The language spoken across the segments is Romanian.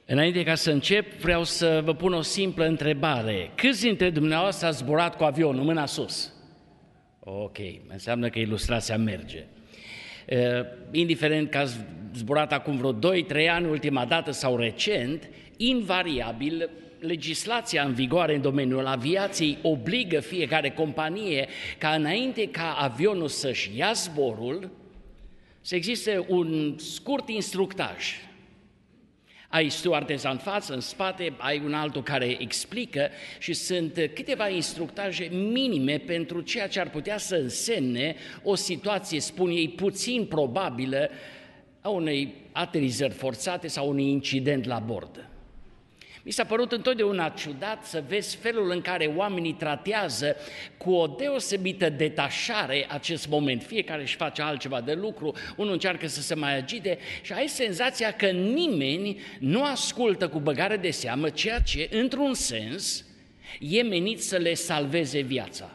Înainte ca să încep, vreau să vă pun o simplă întrebare. Câți dintre dumneavoastră ați zburat cu avionul? Mâna sus. Ok, înseamnă că ilustrația merge. Indiferent că ați zburat acum vreo 2-3 ani, ultima dată sau recent, invariabil, legislația în vigoare în domeniul aviației obligă fiecare companie ca înainte ca avionul să-și ia zborul, să existe un scurt instructaj. Ai stewardesa în față, în spate, ai un altul care explică și sunt câteva instructaje minime pentru ceea ce ar putea să însemne o situație, spun ei, puțin probabilă a unei aterizări forțate sau unui incident la bord. Mi s-a părut întotdeauna ciudat să vezi felul în care oamenii tratează cu o deosebită detașare acest moment. Fiecare își face altceva de lucru, unul încearcă să se mai agite și ai senzația că nimeni nu ascultă cu băgare de seamă ceea ce, într-un sens, e menit să le salveze viața.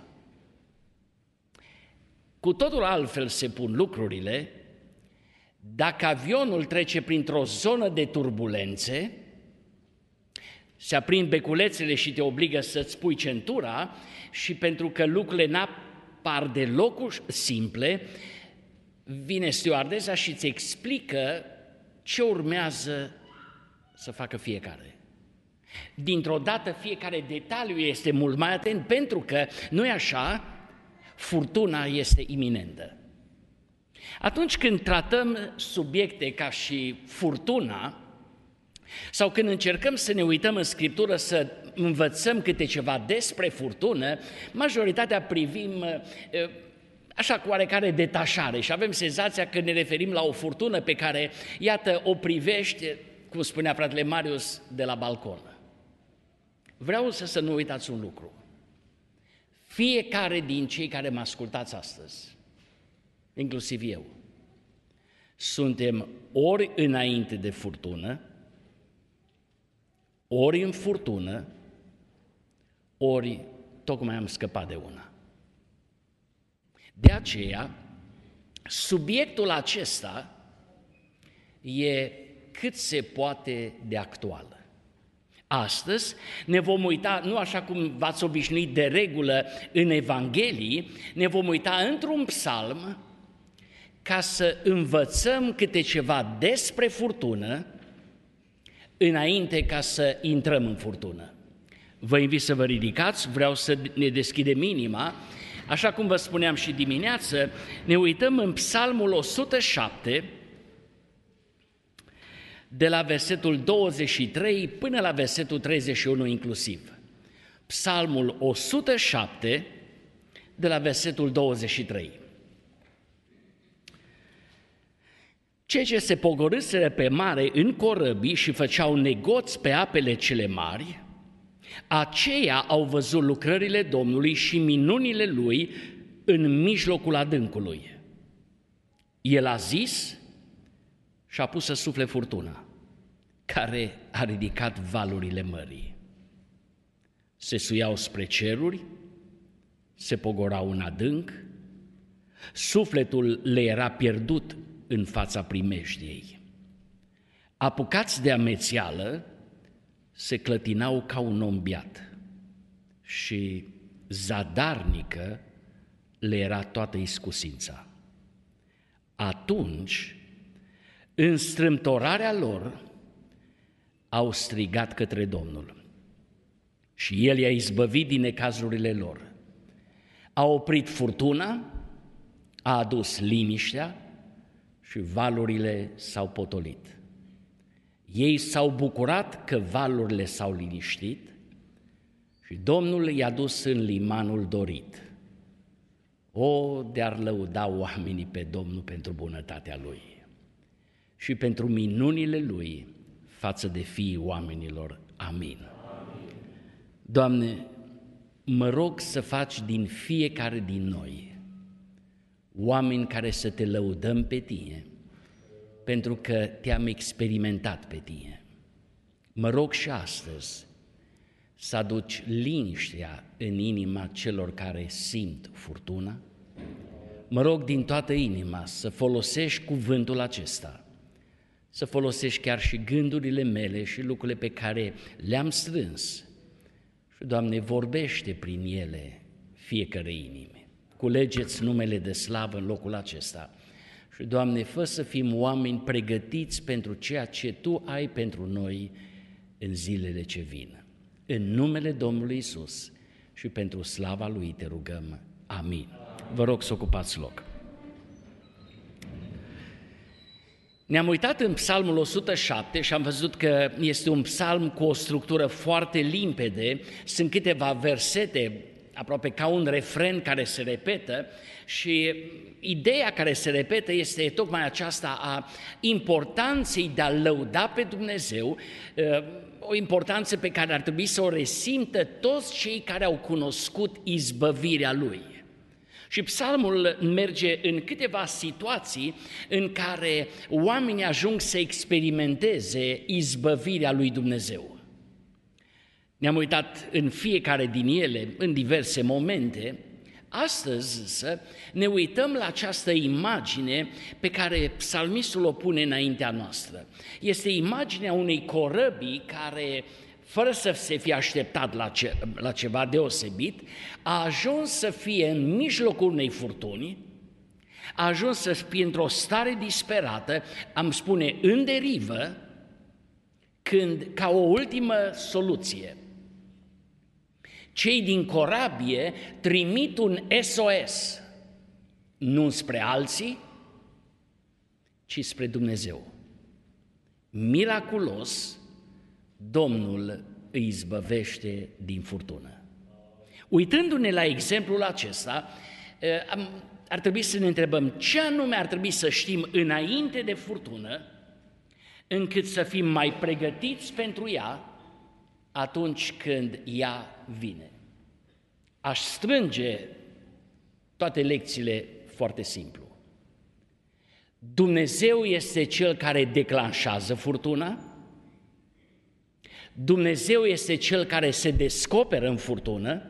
Cu totul altfel se pun lucrurile dacă avionul trece printr-o zonă de turbulențe, se aprind beculețele și te obligă să-ți pui centura și pentru că lucrurile n-apar deloc simple, vine stewardesa și îți explică ce urmează să facă fiecare. Dintr-o dată fiecare detaliu este mult mai atent pentru că, nu-i așa, furtuna este iminentă. Atunci când tratăm subiecte ca și furtuna, sau când încercăm să ne uităm în Scriptură să învățăm câte ceva despre furtună, majoritatea privim așa cu oarecare detașare și avem senzația că ne referim la o furtună pe care, iată, o privești, cum spunea fratele Marius, de la balcon. Vreau să nu uitați un lucru. Fiecare din cei care mă ascultați astăzi, inclusiv eu, suntem ori înainte de furtună, ori în furtună, ori tocmai am scăpat de una. De aceea, subiectul acesta e cât se poate de actual. Astăzi ne vom uita, nu așa cum v-ați obișnuit de regulă în Evanghelii, ne vom uita într-un psalm ca să învățăm câte ceva despre furtună, înainte ca să intrăm în furtună. Vă invit să vă ridicați, vreau să ne deschidem inima. Așa cum vă spuneam și dimineață, ne uităm în Psalmul 107, de la versetul 23 până la versetul 31 inclusiv. Psalmul 107, de la versetul 23. Cei ce se pogorâseră pe mare în corăbii și făceau negoți pe apele cele mari, aceia au văzut lucrările Domnului și minunile Lui în mijlocul adâncului. El a zis și a pus să sufle furtuna, care a ridicat valurile mării. Se suiau spre ceruri, se pogorau în adânc, sufletul le era pierdut în fața primejdiei. Apucați de amețeală, se clătinau ca un om beat și zadarnică le era toată iscusința. Atunci, în strâmtorarea lor, au strigat către Domnul și El i-a izbăvit din necazurile lor. A oprit furtuna, a adus liniștea și valurile s-au potolit. Ei s-au bucurat că valurile s-au liniștit și Domnul i-a dus în limanul dorit. O, de-ar lăuda oamenii pe Domnul pentru bunătatea Lui și pentru minunile Lui față de fiii oamenilor. Amin. Doamne, mă rog să faci din fiecare din noi oameni care să te lăudăm pe Tine, pentru că te-am experimentat pe Tine. Mă rog și astăzi să aduci liniștea în inima celor care simt furtuna. Mă rog din toată inima să folosești cuvântul acesta, să folosești chiar și gândurile mele și lucrurile pe care le-am strâns. Și, Doamne, vorbește prin ele fiecare inime. Culegeți numele de slavă în locul acesta. Și, Doamne, fă să fim oameni pregătiți pentru ceea ce Tu ai pentru noi în zilele ce vin. În numele Domnului Iisus și pentru slava Lui te rugăm. Amin. Vă rog să ocupați loc. Ne-am uitat în Psalmul 107 și am văzut că este un psalm cu o structură foarte limpede, sunt câteva versete, aproape ca un refren care se repetă și ideea care se repetă este tocmai aceasta a importanței de a lăuda pe Dumnezeu, o importanță pe care ar trebui să o resimtă toți cei care au cunoscut izbăvirea Lui. Și psalmul merge în câteva situații în care oamenii ajung să experimenteze izbăvirea lui Dumnezeu. Ne-am uitat în fiecare din ele, în diverse momente. Astăzi însă ne uităm la această imagine pe care psalmistul o pune înaintea noastră. Este imaginea unei corăbii care, fără să se fie așteptat la ceva deosebit, a ajuns să fie în mijlocul unei furtuni, a ajuns să fie într-o stare disperată, am spune în derivă, când, ca o ultimă soluție, cei din corabie trimit un SOS, nu spre alții, ci spre Dumnezeu. Miraculos, Domnul îi izbăvește din furtună. Uitându-ne la exemplul acesta, ar trebui să ne întrebăm ce anume ar trebui să știm înainte de furtună, încât să fim mai pregătiți pentru ea atunci când ea vine. Aș strânge toate lecțiile foarte simplu. Dumnezeu este Cel care declanșează furtuna, Dumnezeu este Cel care se descoperă în furtună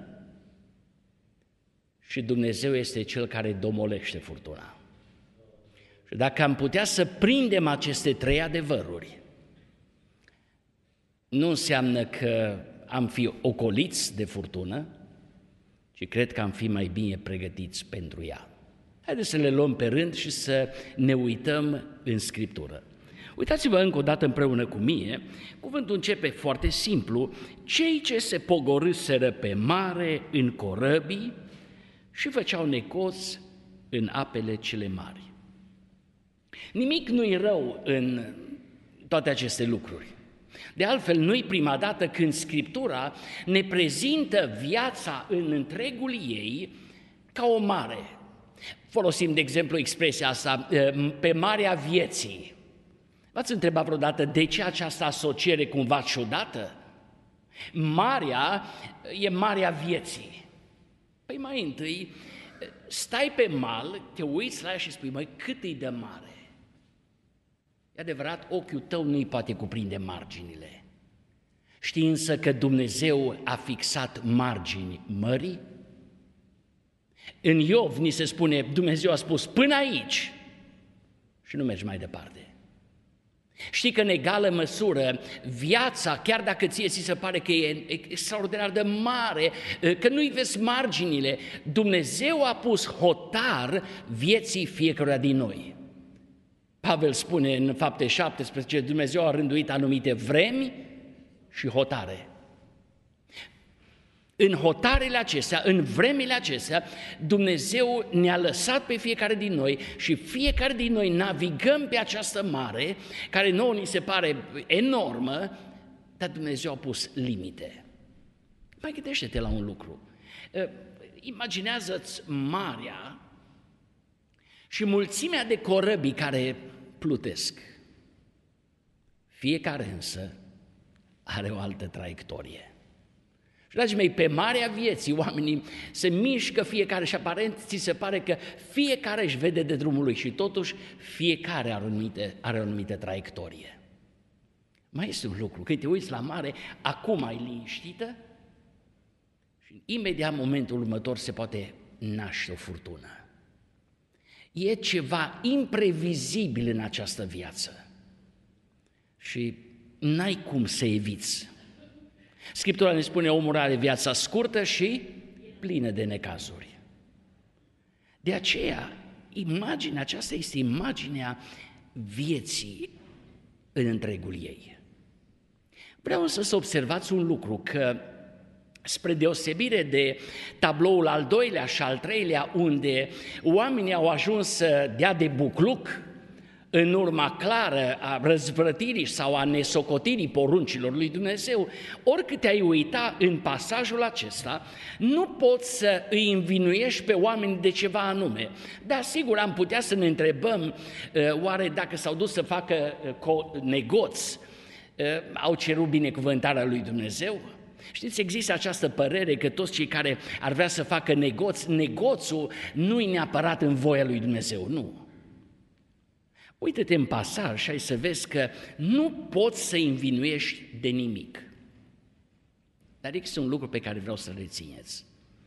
și Dumnezeu este Cel care domolește furtuna. Și dacă am putea să prindem aceste trei adevăruri, nu înseamnă că am fi ocoliți de furtună, ci cred că am fi mai bine pregătiți pentru ea. Haideți să le luăm pe rând și să ne uităm în Scriptură. Uitați-vă încă o dată împreună cu mine, cuvântul începe foarte simplu, cei ce se pogorâseră pe mare în corăbii și făceau necoți în apele cele mari. Nimic nu-i rău în toate aceste lucruri. De altfel, nu-i prima dată când Scriptura ne prezintă viața în întregul ei ca o mare. Folosim, de exemplu, expresia asta, pe marea vieții. V-ați întrebat vreodată de ce această asociere cumva ciudată? Marea e marea vieții. Păi mai întâi, stai pe mal, te uiți la ea și spui, măi, cât e de mare? E adevărat, ochiul tău nu-i poate cuprinde marginile. Știi însă că Dumnezeu a fixat margini mării? În Iov ni se spune, Dumnezeu a spus până aici și nu mergi mai departe. Știi că în egală măsură viața, chiar dacă ție ți se pare că e extraordinar de mare, că nu-i vezi marginile, Dumnezeu a pus hotar vieții fiecăruia din noi. Pavel spune în Fapte 17, Dumnezeu a rânduit anumite vremi și hotare. În hotarele acestea, în vremile acestea, Dumnezeu ne-a lăsat pe fiecare din noi și fiecare din noi navigăm pe această mare, care nouă ni se pare enormă, dar Dumnezeu a pus limite. Mai gândește-te la un lucru. Imaginează-ți marea și mulțimea de corăbii care plutesc. Fiecare însă are o altă traiectorie. Și, dragii mei, pe marea vieții oamenii se mișcă fiecare și aparent ți se pare că fiecare își vede de drumul lui și totuși fiecare are o anumită traiectorie. Mai este un lucru, când te uiți la mare, acum ai liniștită și imediat în momentul următor se poate naște o furtună. E ceva imprevizibil în această viață. și n-ai cum să eviți. Scriptura ne spune, omul are viața scurtă și plină de necazuri. De aceea, imaginea aceasta este imaginea vieții în întregul ei. Vreau să observați un lucru, că spre deosebire de tabloul al doilea și al treilea, unde oamenii au ajuns să dea de bucluc în urma clară a răzvrătirii sau a nesocotirii poruncilor lui Dumnezeu, oricât te-ai uita în pasajul acesta, nu poți să îi învinuiești pe oameni de ceva anume. Dar sigur am putea să ne întrebăm, oare dacă s-au dus să facă negoți, au cerut binecuvântarea lui Dumnezeu? Știți, există această părere că toți cei care ar vrea să facă negoțul nu-i neapărat în voia lui Dumnezeu, nu. Uită-te în pasaj și ai să vezi că nu poți să-i învinuiești de nimic. Dar există un lucru pe care vreau să-l rețineți.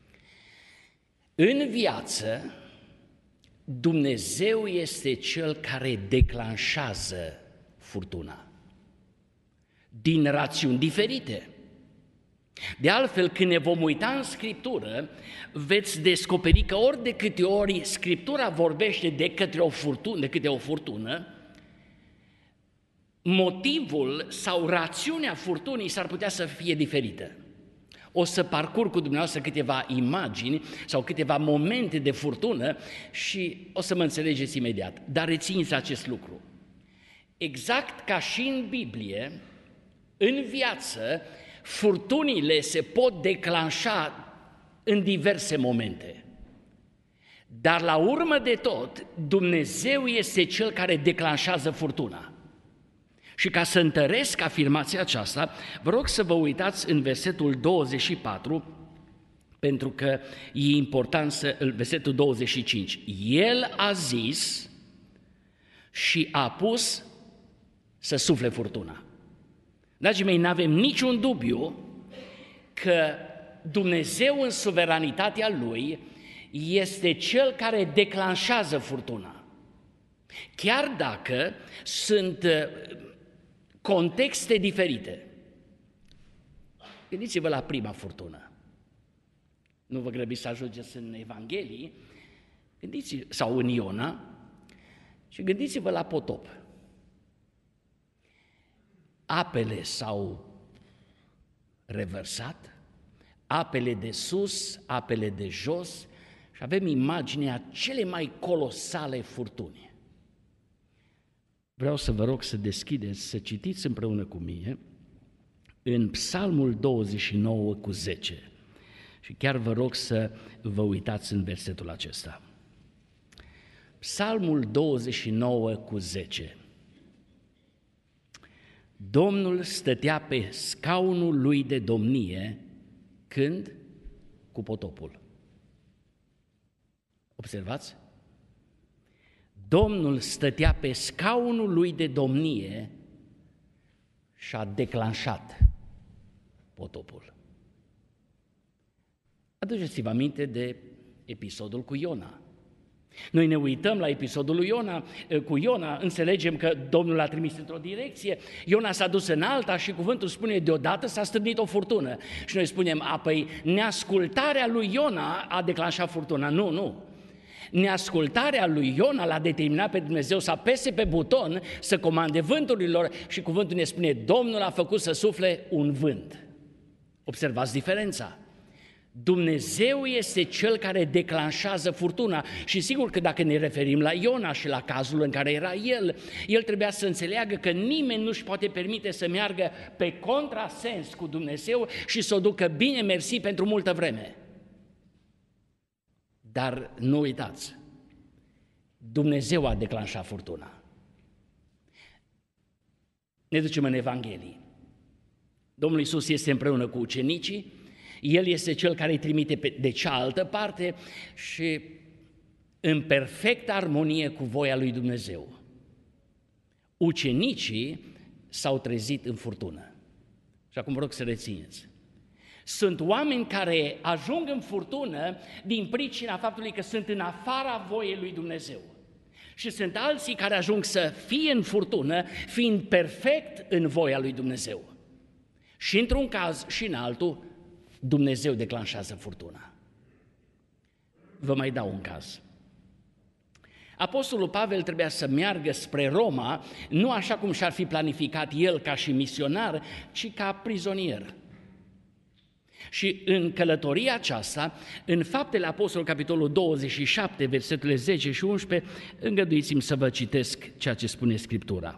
În viață, Dumnezeu este Cel care declanșează furtuna din rațiuni diferite. De altfel, când ne vom uita în Scriptură, veți descoperi că ori de câte ori Scriptura vorbește de câte o furtună, motivul sau rațiunea furtunii s-ar putea să fie diferită. O să parcurg cu dumneavoastră câteva imagini sau câteva momente de furtună și o să mă înțelegeți imediat. Dar rețineți acest lucru. Exact ca și în Biblie, în viață, furtunile se pot declanșa în diverse momente. Dar la urmă de tot, Dumnezeu este Cel care declanșează furtuna. Și ca să întăresc afirmația aceasta, vă rog să vă uitați în versetul 24, pentru că e important versetul 25. El a zis și a pus să sufle furtuna. Dragii mei, n-avem niciun dubiu că Dumnezeu în suveranitatea Lui este Cel care declanșează furtuna. Chiar dacă sunt contexte diferite. Gândiți-vă la prima furtună. Nu vă grăbiți să ajungeți în Evanghelii, sau în Iona, și gândiți-vă la potop. Apele s-au revărsat, apele de sus, apele de jos, și avem imaginea cele mai colosale furtuni. Vreau să vă rog să deschideți, să citiți împreună cu mine în Psalmul 29 cu 10. Și chiar vă rog să vă uitați în versetul acesta. Psalmul 29 cu 10. Domnul stătea pe scaunul lui de domnie când? Cu potopul. Observați? Domnul stătea pe scaunul lui de domnie și a declanșat potopul. Aduceți-vă aminte de episodul cu Iona. Noi ne uităm la episodul lui Iona, cu Iona, înțelegem că Domnul l-a trimis într-o direcție, Iona s-a dus în alta și cuvântul spune deodată s-a stârnit o furtună. Și noi spunem, apoi neascultarea lui Iona a declanșat furtuna. Nu. Neascultarea lui Iona l-a determinat pe Dumnezeu să apese pe buton, să comande vânturilor și cuvântul ne spune, Domnul a făcut să sufle un vânt. Observați diferența. Dumnezeu este Cel care declanșează furtuna și sigur că dacă ne referim la Iona și la cazul în care era el trebuia să înțeleagă că nimeni nu-și poate permite să meargă pe contrasens cu Dumnezeu și să o ducă bine mersi pentru multă vreme. Dar nu uitați, Dumnezeu a declanșat furtuna. Ne ducem în Evanghelii. Domnul Iisus este împreună cu ucenicii, El este Cel care îi trimite de cealaltă parte și în perfectă armonie cu voia lui Dumnezeu. Ucenicii s-au trezit în furtună. Și acum vă rog să rețineți. Sunt oameni care ajung în furtună din pricina faptului că sunt în afara voiei lui Dumnezeu. Și sunt alții care ajung să fie în furtună, fiind perfect în voia lui Dumnezeu. Și într-un caz și în altul, Dumnezeu declanșează furtuna. Vă mai dau un caz. Apostolul Pavel trebuia să meargă spre Roma, nu așa cum și-ar fi planificat el ca și misionar, ci ca prizonier. Și în călătoria aceasta, în Faptele Apostolului, capitolul 27, versetele 10 și 11, îngăduiți-mi să vă citesc ceea ce spune Scriptura.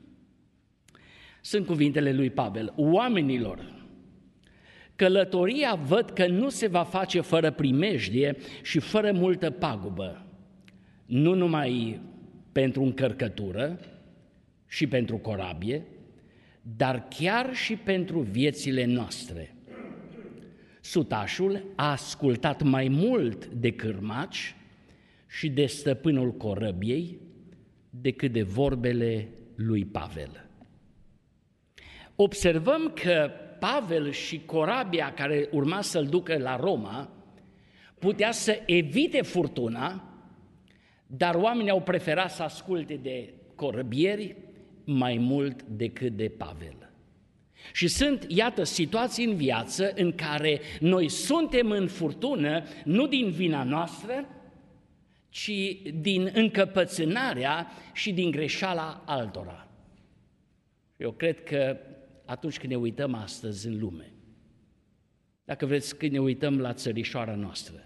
Sunt cuvintele lui Pavel. Oamenilor, călătoria văd că nu se va face fără primejdie și fără multă pagubă, nu numai pentru încărcătură și pentru corabie, dar chiar și pentru viețile noastre. Sutașul a ascultat mai mult de cârmaci și de stăpânul corăbiei decât de vorbele lui Pavel. Observăm că Pavel și corabia care urma să-l ducă la Roma putea să evite furtuna, dar oamenii au preferat să asculte de corăbieri mai mult decât de Pavel. Și sunt, iată, situații în viață în care noi suntem în furtună, nu din vina noastră, ci din încăpățânarea și din greșeala altora. Eu cred că atunci când ne uităm astăzi în lume, dacă vreți, când ne uităm la țărișoara noastră,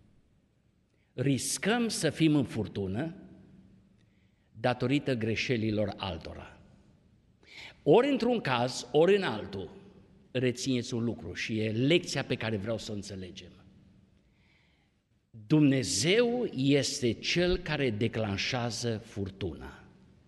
riscăm să fim în furtună datorită greșelilor altora. Ori într-un caz, ori în altul, rețineți un lucru și e lecția pe care vreau să o înțelegem. Dumnezeu este Cel care declanșează furtuna.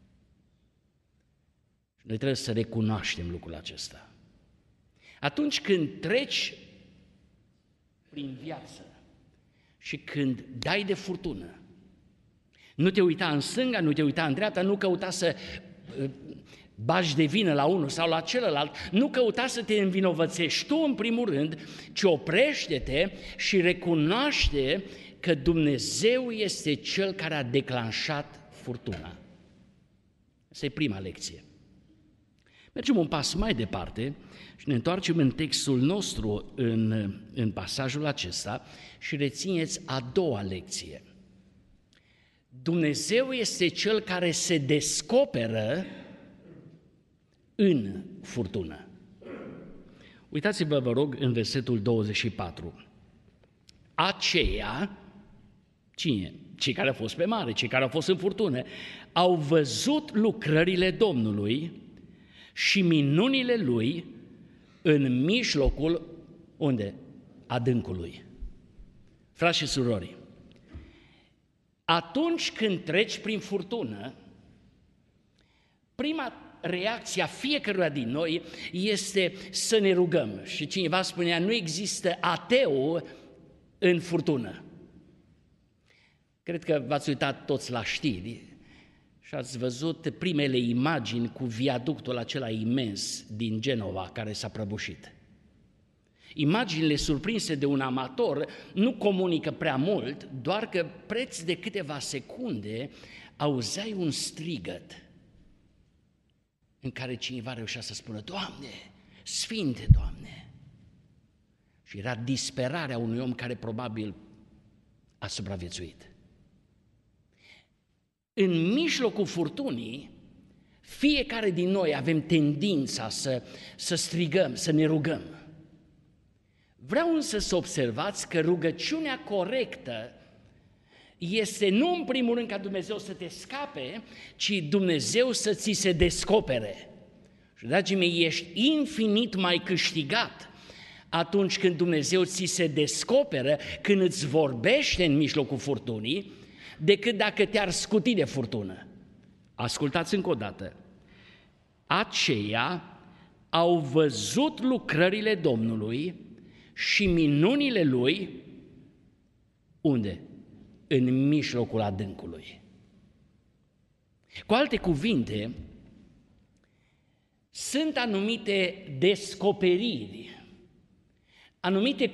Noi trebuie să recunoaștem lucrul acesta. Atunci când treci prin viață și când dai de furtună, nu te uita în stânga, nu te uita în dreapta, nu căuta să bagi de vină la unul sau la celălalt, nu căuta să te învinovățești tu în primul rând, ci oprește-te și recunoaște că Dumnezeu este Cel care a declanșat furtuna. Asta e prima lecție. Mergem un pas mai departe și ne întoarcem în textul nostru, în pasajul acesta și rețineți a doua lecție. Dumnezeu este Cel care se descoperă în furtună. Uitați-vă, vă rog, în versetul 24. Aceia, cine? Cei care au fost pe mare, cei care au fost în furtună, au văzut lucrările Domnului și minunile Lui în mijlocul, unde? Adâncului. Frați și surori, atunci când treci prin furtună, prima reacția fiecăruia din noi este să ne rugăm. Și cineva spunea, nu există ateu în furtună. Cred că v-ați uitat toți la știri și ați văzut primele imagini cu viaductul acela imens din Genova care s-a prăbușit. Imaginile surprinse de un amator nu comunică prea mult, doar că preț de câteva secunde auzeai un strigăt în care cineva reușea să spună, Doamne, Sfinte, Doamne! Și era disperarea unui om care probabil a supraviețuit. În mijlocul furtunii, fiecare din noi avem tendința să strigăm, să ne rugăm. Vreau însă să observați că rugăciunea corectă este nu în primul rând ca Dumnezeu să te scape, ci Dumnezeu să ți se descopere. Și, dragii mei, ești infinit mai câștigat atunci când Dumnezeu ți se descoperă, când îți vorbește în mijlocul furtunii, decât dacă te-ar scuti de furtună. Ascultați încă o dată. Aceia au văzut lucrările Domnului și minunile Lui, unde? În mijlocul adâncului. Cu alte cuvinte, sunt anumite descoperiri, anumite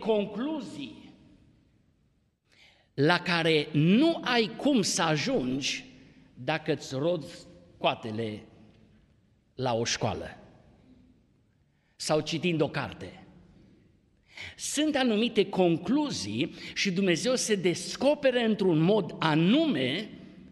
concluzii la care nu ai cum să ajungi dacă îți roți coatele la o școală sau citind o carte. Sunt anumite concluzii și Dumnezeu se descoperă într-un mod anume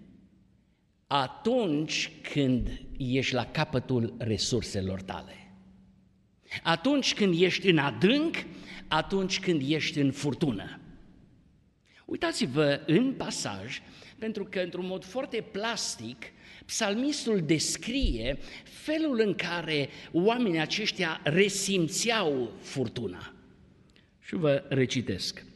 atunci când ești la capătul resurselor tale. Atunci când ești în adânc, atunci când ești în furtună. Uitați-vă în pasaj, pentru că într-un mod foarte plastic, psalmistul descrie felul în care oamenii aceștia resimțeau furtuna. Și vă recitesc.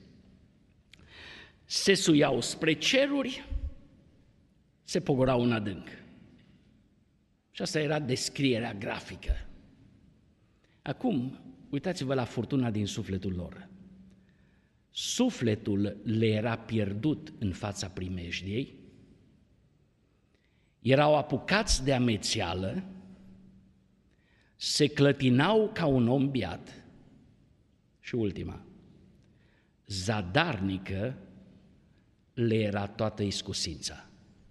Se suiau spre ceruri, se pogorau în adânc. Și asta era descrierea grafică. Acum, uitați-vă la furtuna din sufletul lor. Sufletul le era pierdut în fața primejdiei, erau apucați de amețeală, se clătinau ca un om biat și ultima, zadarnică le era toată iscusința.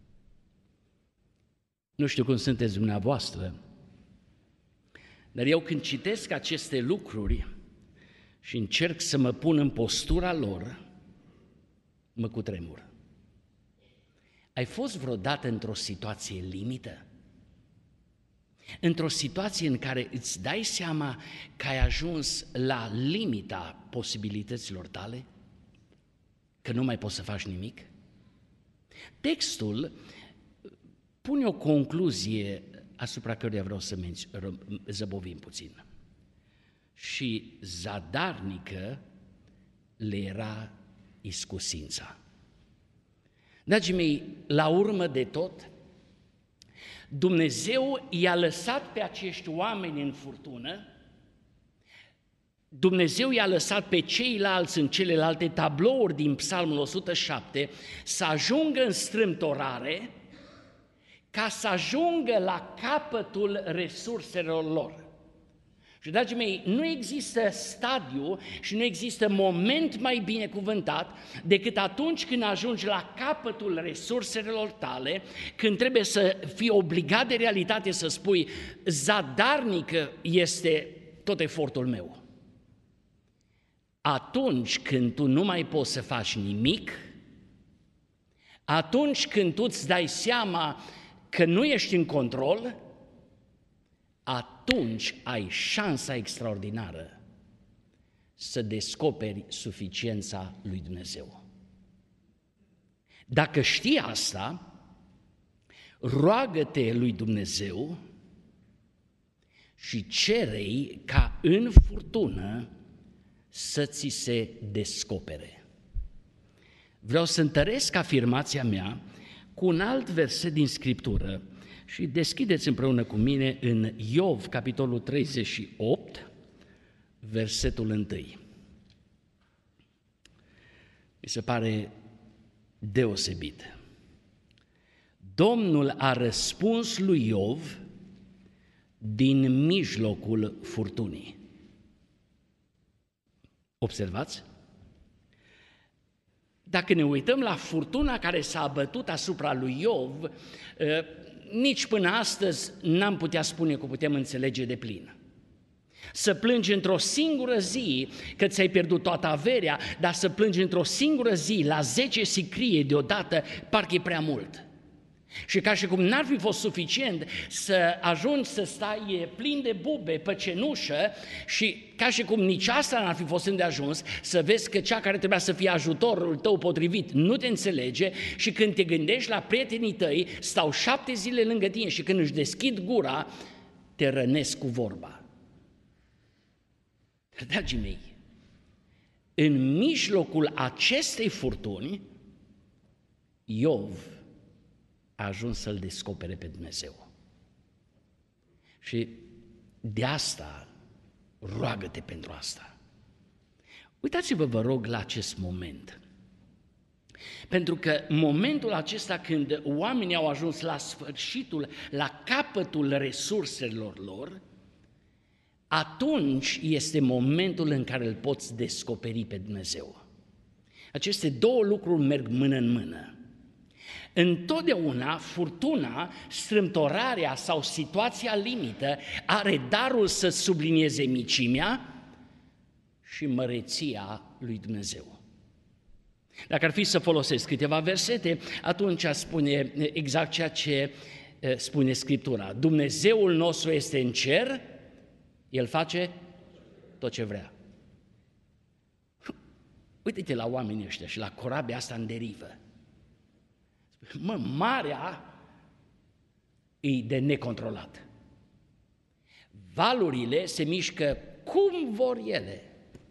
Nu știu cum sunteți dumneavoastră, dar eu când citesc aceste lucruri și încerc să mă pun în postura lor, mă cutremur. Ai fost vreodată într-o situație limită? Într-o situație în care îți dai seama că ai ajuns la limita posibilităților tale? Că nu mai poți să faci nimic? Textul pune o concluzie asupra căruia vreau să zăbovim puțin. Și zadarnică le era iscusința. Dragii mei, la urmă de tot, Dumnezeu i-a lăsat pe acești oameni în furtună, Dumnezeu i-a lăsat pe ceilalți în celelalte tablouri din Psalmul 107 să ajungă în strâmtorare ca să ajungă la capătul resurselor lor. Și, dragii mei, nu există stadiu și nu există moment mai binecuvântat decât atunci când ajungi la capătul resurselor tale, când trebuie să fii obligat de realitate să spui zadarnică este tot efortul meu. Atunci când tu nu mai poți să faci nimic, atunci când tu îți dai seama că nu ești în control, atunci ai șansa extraordinară să descoperi suficiența lui Dumnezeu. Dacă știi asta, roagă-te lui Dumnezeu și cere-i ca în furtună să ți se descopere. Vreau să întăresc afirmația mea cu un alt verset din Scriptură și deschideți împreună cu mine în Iov, capitolul 38, versetul 1. Mi se pare deosebit. Domnul a răspuns lui Iov din mijlocul furtunii. Observați? Dacă ne uităm la furtuna care s-a abătut asupra lui Iov, nici până astăzi n-am putea spune că o putem înțelege de plin. Să plângi într-o singură zi că ți-ai pierdut toată averea, dar să plângi într-o singură zi la 10 sicrie deodată, parcă e prea mult. Și ca și cum n-ar fi fost suficient să ajungi să stai plin de bube pe cenușă și ca și cum nici asta n-ar fi fost îndeajuns, să vezi că cea care trebuia să fie ajutorul tău potrivit nu te înțelege și când te gândești la prietenii tăi, stau 7 zile lângă tine și când își deschid gura, te rănesc cu vorba. Dragii mei, în mijlocul acestei furtuni, Iov a ajuns să-L descopere pe Dumnezeu. Și de asta, roagă-te pentru asta. Uitați-vă, vă rog, la acest moment. Pentru că momentul acesta când oamenii au ajuns la sfârșitul, la capătul resurselor lor, atunci este momentul în care îl poți descoperi pe Dumnezeu. Aceste două lucruri merg mână în mână. Întotdeauna furtuna, strâmtorarea sau situația limită are darul să sublinieze micimea și măreția lui Dumnezeu. Dacă ar fi să folosesc câteva versete, atunci spune exact ceea ce spune Scriptura. Dumnezeul nostru este în cer, El face tot ce vrea. Uite-te la oamenii ăștia și la corabia asta în derivă. Marea e de necontrolat. Valurile se mișcă cum vor ele.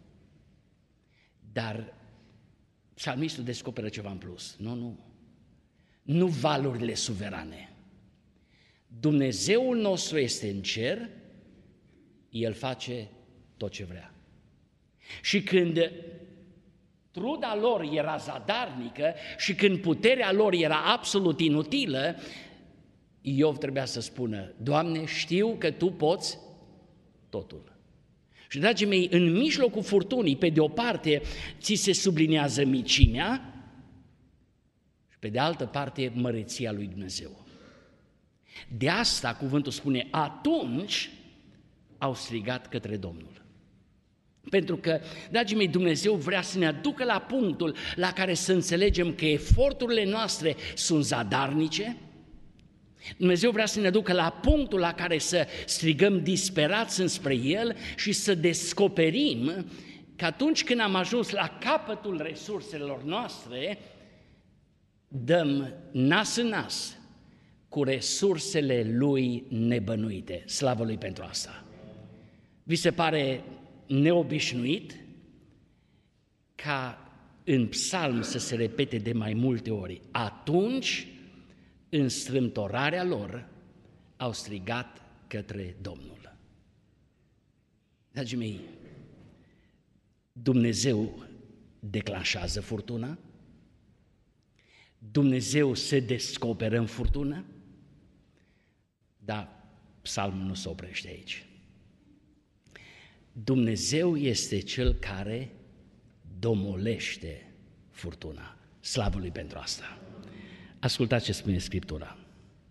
Dar psalmistul descoperă ceva în plus. Nu valurile suverane. Dumnezeul nostru este în cer, El face tot ce vrea. Și când truda lor era zadarnică și când puterea lor era absolut inutilă, Iov trebuia să spună: Doamne, știu că Tu poți totul. Și, dragii mei, în mijlocul furtunii, pe de o parte, ți se subliniază micimea și pe de altă parte, măreția lui Dumnezeu. De asta cuvântul spune: atunci au strigat către Domnul. Pentru că, dragii mei, Dumnezeu vrea să ne aducă la punctul la care să înțelegem că eforturile noastre sunt zadarnice. Dumnezeu vrea să ne aducă la punctul la care să strigăm disperați înspre El și să descoperim că atunci când am ajuns la capătul resurselor noastre, dăm nas în nas cu resursele Lui nebănuite. Slavă Lui pentru asta! Vi se pare neobișnuit ca în psalm să se repete de mai multe ori: atunci, în strâmtorarea lor, au strigat către Domnul. Dragii mei, Dumnezeu declanșează furtuna, Dumnezeu se descoperă în furtună, dar psalmul nu se oprește aici. Dumnezeu este Cel care domolește furtuna. Slavă Lui pentru asta! Ascultați ce spune Scriptura.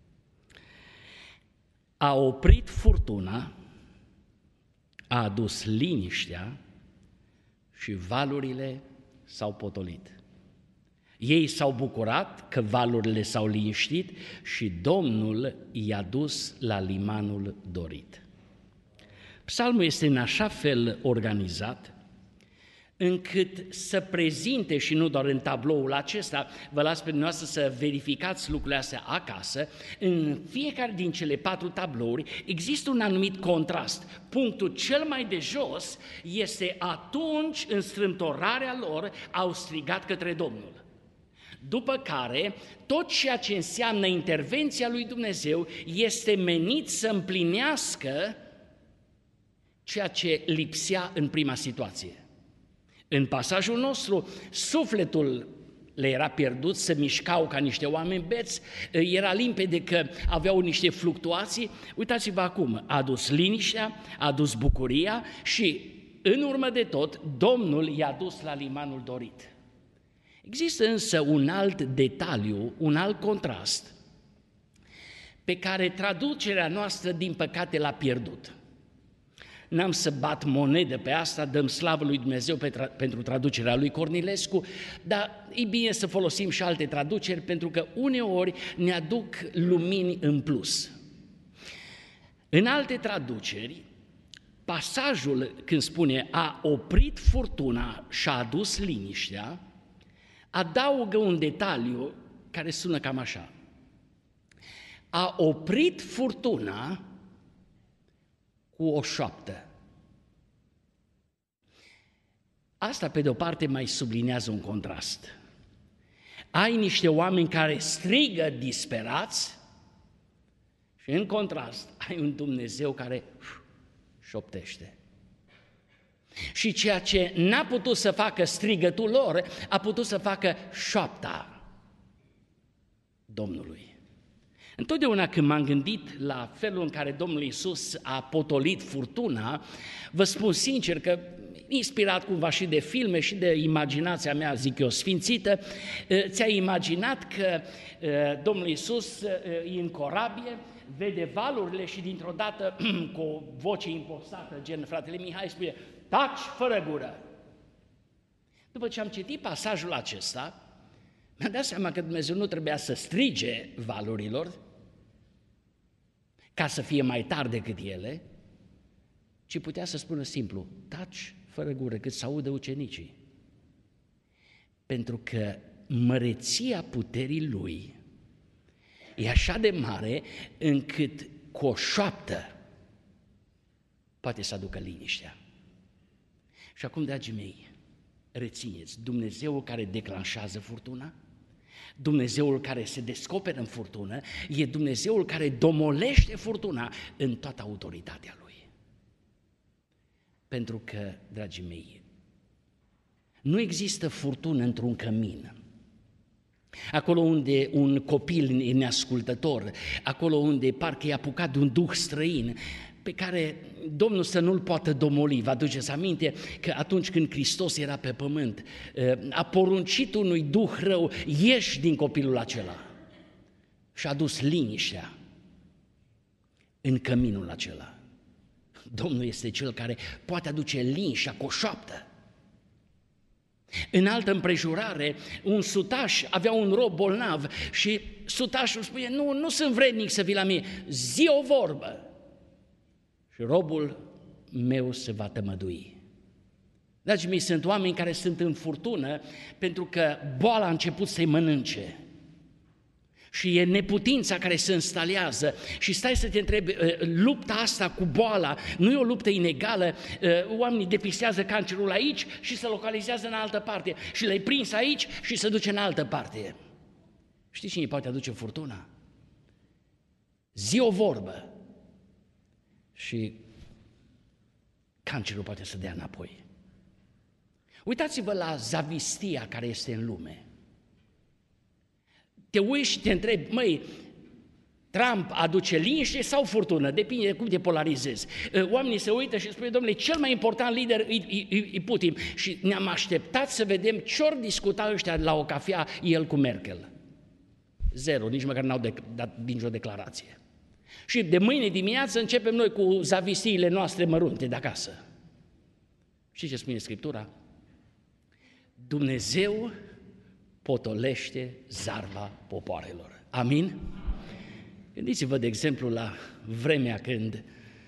A oprit furtuna, a adus liniștea și valurile s-au potolit. Ei s-au bucurat că valurile s-au liniștit și Domnul i-a dus la limanul dorit. Psalmul este în așa fel organizat încât să prezinte, și nu doar în tabloul acesta, vă las pe dumneavoastră să verificați lucrurile astea acasă, în fiecare din cele 4 tablouri există un anumit contrast. Punctul cel mai de jos este: atunci, în strâmtorarea lor, au strigat către Domnul. După care, tot ceea ce înseamnă intervenția lui Dumnezeu este menit să împlinească ceea ce lipsea în prima situație. În pasajul nostru, sufletul le era pierdut, se mișcau ca niște oameni beți, era limpede că aveau niște fluctuații. Uitați-vă acum, a adus liniștea, a adus bucuria și, în urmă de tot, Domnul i-a dus la limanul dorit. Există însă un alt detaliu, un alt contrast, pe care traducerea noastră, din păcate, l-a pierdut. N-am să bat monedă pe asta, dăm slavă lui Dumnezeu pentru traducerea lui Cornilescu, dar e bine să folosim și alte traduceri, pentru că uneori ne aduc lumini în plus. În alte traduceri, pasajul când spune a oprit furtuna și a adus liniștea, adaugă un detaliu care sună cam așa: a oprit furtuna cu o șoaptă. Asta, pe de o parte, mai sublinează un contrast. Ai niște oameni care strigă disperați și, în contrast, ai un Dumnezeu care șoptește. Și ceea ce n-a putut să facă strigătul lor, a putut să facă șoapta Domnului. Întotdeauna când m-am gândit la felul în care Domnul Iisus a potolit furtuna, vă spun sincer că inspirat cumva și de filme și de imaginația mea, zic eu, sfințită, ți-ai imaginat că Domnul Iisus e în corabie, vede valurile și dintr-o dată, cu o voce impostată, gen fratele Mihai, spune: taci fără gură! După ce am citit pasajul acesta, mi-am dat seama că Dumnezeu nu trebuia să strige valurilor ca să fie mai tari decât ele, ci putea să spună simplu: taci fără gură, cât să audă ucenicii. Pentru că măreția puterii Lui e așa de mare încât cu o șoaptă poate să aducă liniștea. Și acum, dragii mei, rețineți, Dumnezeul care declanșează furtuna, Dumnezeul care se descoperă în furtună, e Dumnezeul care domolește furtuna în toată autoritatea Lui. Pentru că, dragii mei, nu există furtună într-un cămin. Acolo unde un copil e neascultător, acolo unde parcă e apucat de un duh străin, pe care Domnul să nu-l poată domoli. Vă aduceți aminte că atunci când Hristos era pe pământ, a poruncit unui duh rău: ieși din copilul acela. Și a dus liniștea în căminul acela. Domnul este Cel care poate aduce liniștea cu o șoaptă. În altă împrejurare, un sutaș avea un rob bolnav și sutașul spune: nu sunt vrednic să vii la mine, zi o vorbă și robul meu se va tămădui. Dragii mei, sunt oameni care sunt în furtună pentru că boala a început să-i mănânce și e neputința care se instalează. Și stai să te întrebi, lupta asta cu boala nu e o luptă inegală? Oamenii depistează cancerul aici și se localizează în altă parte și le-ai prins aici și se duce în altă parte. Știi cine poate aduce furtuna? Zi o vorbă și cancerul poate să dea înapoi. Uitați-vă la zavistia care este în lume. Te uiți și te întrebi: măi, Trump aduce liniște sau furtună? Depinde de cum te polarizezi. Oamenii se uită și spun: domnule, cel mai important lider e Putin. Și ne-am așteptat să vedem ce-or discuta ăștia la o cafea el cu Merkel. Zero, nici măcar n-au dat nicio declarație. Și de mâine dimineață începem noi cu zavistiile noastre mărunte de acasă. Știți ce spune Scriptura? Dumnezeu potolește zarva popoarelor. Amin? Gândiți-vă, de exemplu, la vremea când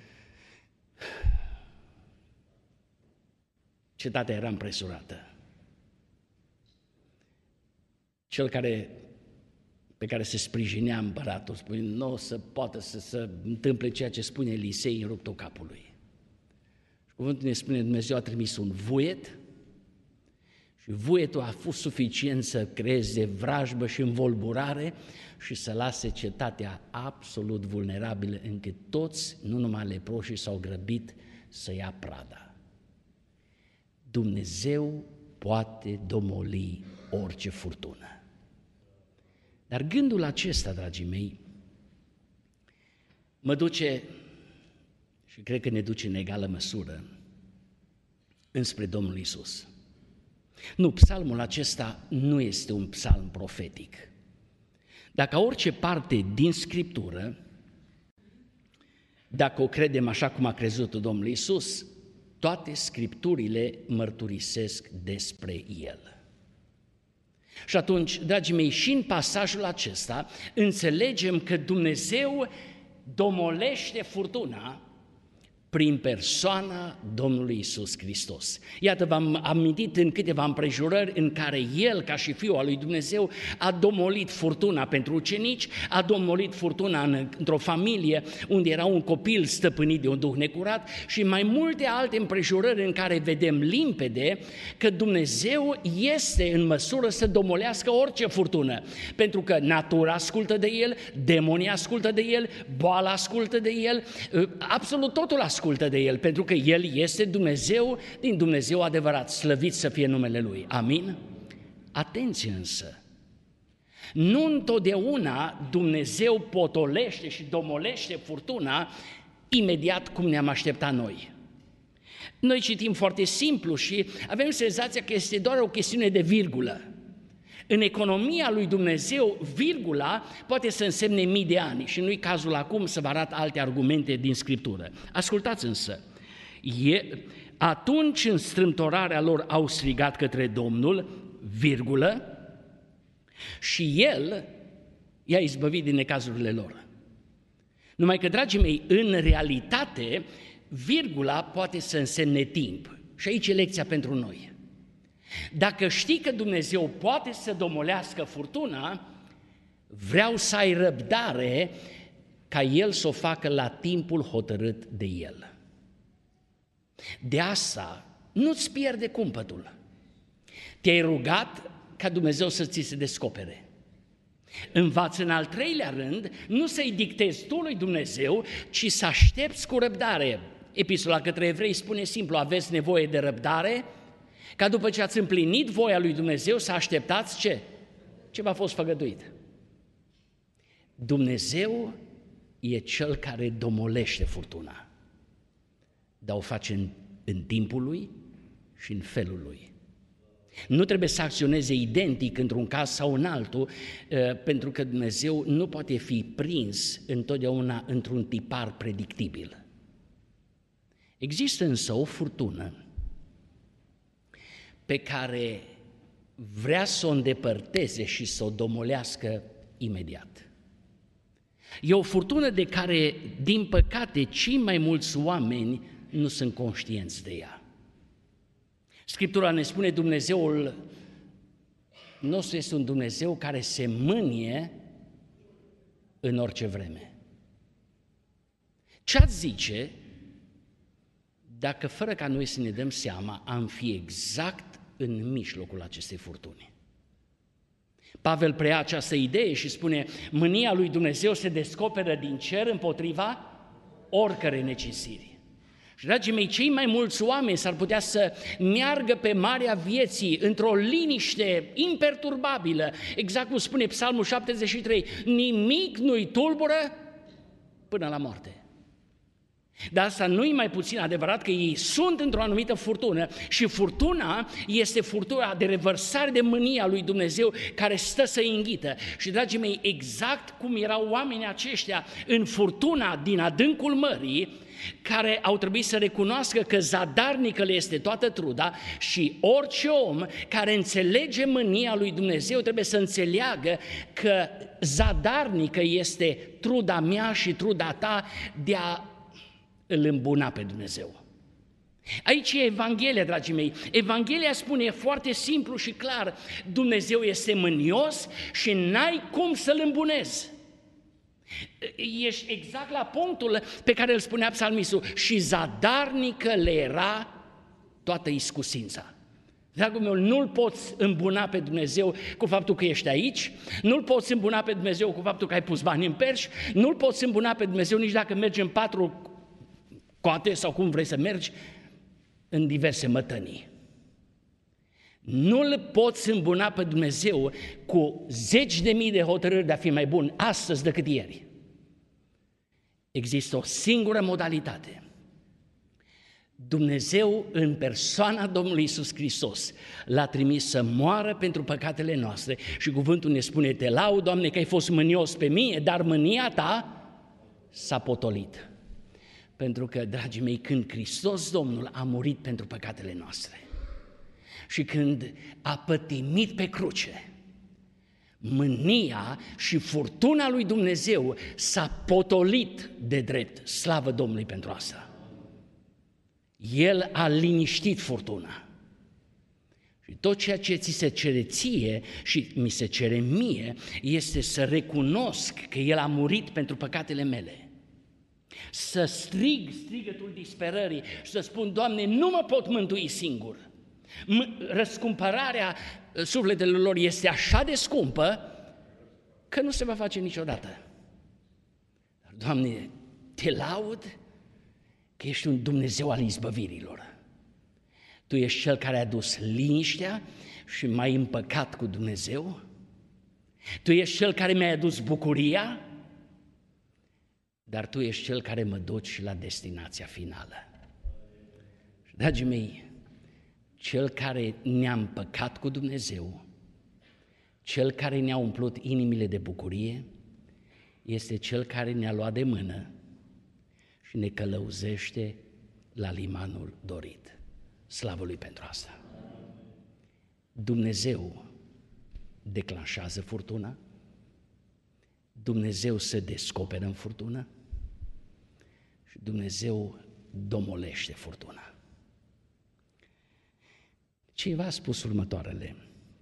cetatea era împresurată. Cel pe care se sprijinea împăratul spune: nu o să poată să se întâmple ceea ce spune Elisei în ruptul capului. Și cuvântul ne spune: Dumnezeu a trimis un vuiet și vuietul a fost suficient să creeze vrajbă și învolburare și să lase cetatea absolut vulnerabilă, încât toți, nu numai leproșii, s-au grăbit să ia prada. Dumnezeu poate domoli orice furtună. Dar gândul acesta, dragii mei, mă duce, și cred că ne duce în egală măsură, înspre Domnul Iisus. Nu, psalmul acesta nu este un psalm profetic. Dacă orice parte din Scriptură, dacă o credem așa cum a crezut Domnul Iisus, toate Scripturile mărturisesc despre El. Și atunci, dragii mei, și în pasajul acesta înțelegem că Dumnezeu domolește furtuna prin persoana Domnului Iisus Hristos. Iată, v-am amintit în câteva împrejurări în care El, ca și Fiul al lui Dumnezeu, a domolit furtuna pentru ucenici, a domolit furtuna într-o familie unde era un copil stăpânit de un duh necurat și mai multe alte împrejurări în care vedem limpede că Dumnezeu este în măsură să domolească orice furtună, pentru că natura ascultă de El, demonii ascultă de El, boala ascultă de El, absolut totul ascultă de El, pentru că El este Dumnezeu din Dumnezeu adevărat, slăvit să fie numele Lui. Amin? Atenție însă! Nu întotdeauna Dumnezeu potolește și domolește furtuna imediat cum ne-am așteptat noi. Noi citim foarte simplu și avem senzația că este doar o chestiune de virgulă. În economia lui Dumnezeu, virgula poate să însemne mii de ani și nu-i cazul acum să vă arăt alte argumente din Scriptură. Ascultați însă, atunci în strâmtorarea lor au strigat către Domnul, virgulă, și El i-a izbăvit din necazurile lor. Numai că, dragii mei, în realitate, virgula poate să însemne timp. Și aici e lecția pentru noi. Dacă știi că Dumnezeu poate să domolească furtuna, vreau să ai răbdare ca El să o facă la timpul hotărât de El. De asta nu-ți pierde cumpătul. Te-ai rugat ca Dumnezeu să ți se descopere. Învață în al treilea rând, nu să-i dictezi tu lui Dumnezeu, ci să aștepți cu răbdare. Epistola către Evrei spune simplu, aveți nevoie de răbdare, ca după ce ați împlinit voia lui Dumnezeu să așteptați ce? Ce v-a fost făgăduit. Dumnezeu e Cel care domolește furtuna, dar o face în timpul Lui și în felul Lui. Nu trebuie să acționeze identic într-un caz sau în altul, pentru că Dumnezeu nu poate fi prins întotdeauna într-un tipar predictibil. Există însă o furtună pe care vrea să o îndepărteze și să o domolească imediat. E o furtună de care, din păcate, cei mai mulți oameni nu sunt conștienți de ea. Scriptura ne spune Dumnezeul nostru este un Dumnezeu care se mânie în orice vreme. Ce-ați zice dacă fără ca noi să ne dăm seama am fi exact în mijlocul acestei furtuni? Pavel preia această idee și spune, mânia lui Dumnezeu se descoperă din cer împotriva oricărei necesiri. Și, dragii mei, cei mai mulți oameni s-ar putea să meargă pe marea vieții într-o liniște imperturbabilă, exact cum spune Psalmul 73, nimic nu-i tulbură până la moarte. Dar asta nu-i mai puțin adevărat că ei sunt într-o anumită furtună și furtuna este furtuna de revărsare de mânia lui Dumnezeu care stă să înghită. Și, dragii mei, exact cum erau oamenii aceștia în furtuna din adâncul mării, care au trebuit să recunoască că zadarnică le este toată truda și orice om care înțelege mânia lui Dumnezeu trebuie să înțeleagă că zadarnică este truda mea și truda ta de a îl îmbuna pe Dumnezeu. Aici e Evanghelia, dragii mei. Evanghelia spune foarte simplu și clar, Dumnezeu este mânios și n-ai cum să-L îmbunezi. Ești exact la punctul pe care îl spunea psalmistul, și zadarnică le era toată iscusința. Dragul meu, nu-L poți îmbuna pe Dumnezeu cu faptul că ești aici, nu-L poți îmbuna pe Dumnezeu cu faptul că ai pus bani în perși, nu-L poți îmbuna pe Dumnezeu nici dacă mergi în 4 coate sau cum vrei să mergi în diverse mătănii. Nu-L poți îmbuna pe Dumnezeu cu 10.000 de hotărâri de a fi mai bun astăzi decât ieri. Există o singură modalitate. Dumnezeu, în persoana Domnului Iisus Hristos, L-a trimis să moară pentru păcatele noastre și cuvântul ne spune, te laud, Doamne, că ai fost mânios pe mine, dar mânia ta s-a potolit. Pentru că, dragii mei, când Hristos Domnul a murit pentru păcatele noastre și când a pătimit pe cruce, mânia și furtuna lui Dumnezeu s-a potolit de drept. Slavă Domnului pentru asta! El a liniștit furtuna. Și tot ceea ce ți se cere ție și mi se cere mie este să recunosc că El a murit pentru păcatele mele. Să strig strigătul disperării și să spun, Doamne, nu mă pot mântui singur. Răscumpărarea sufletelor lor este așa de scumpă că nu se va face niciodată. Dar, Doamne, te laud că ești un Dumnezeu al izbăvirilor. Tu ești Cel care a adus liniștea și m-ai împăcat cu Dumnezeu. Tu ești Cel care mi-a adus bucuria, dar Tu ești Cel care mă duci la destinația finală. Dragii mei, Cel care ne-a împăcat cu Dumnezeu, Cel care ne-a umplut inimile de bucurie, este Cel care ne-a luat de mână și ne călăuzește la limanul dorit. Slavă Lui pentru asta! Dumnezeu declanșează furtuna, Dumnezeu se descoperă în furtună și Dumnezeu domolește furtuna. Cineva a spus următoarele: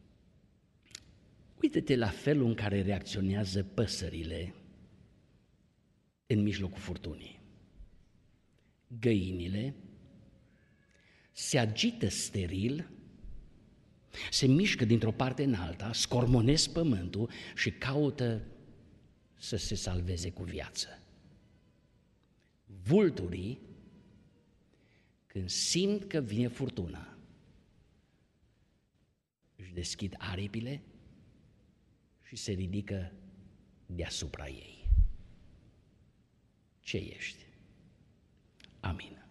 uită-te la felul în care reacționează păsările în mijlocul furtunii. Găinile se agită steril, se mișcă dintr-o parte în alta, scormonesc pământul și caută să se salveze cu viață. Vulturii, când simt că vine furtuna, își deschid aripile și se ridică deasupra ei. Ce ești? Amin.